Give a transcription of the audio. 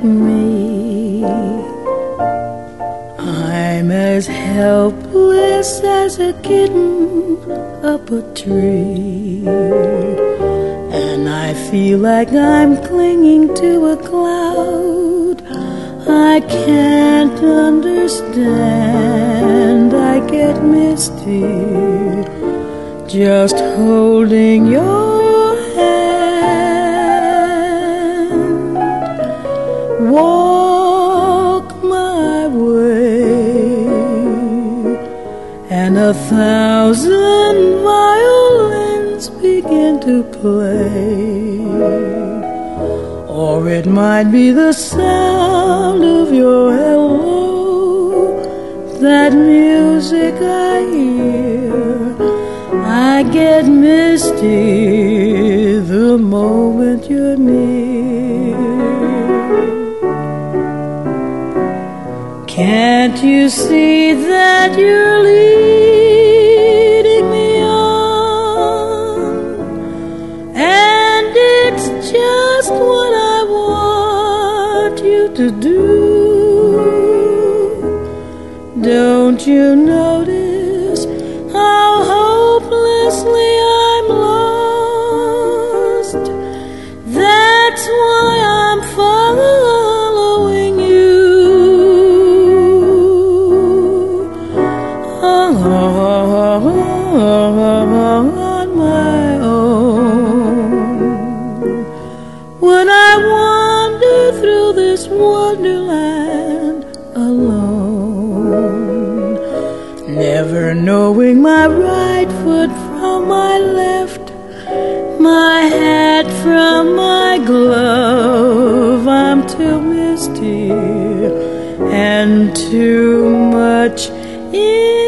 me. I'm as helpless as a kitten up a tree, and I feel like I'm clinging to a cloud. I can't understand, I get misty just holding your hand. Walk my way, and 1,000 violins begin to play. Or it might be the sound of your hello, that music I hear. I get misty the moment you're near. Can't you see that you're leading me on? And it's just what I want you to do. Don't you notice how hopelessly I'm lost? That's why I'm following you on my own. When I wander through this wonderland alone, never knowing my right foot from my left, my hat from my glove. I'm too misty and too much in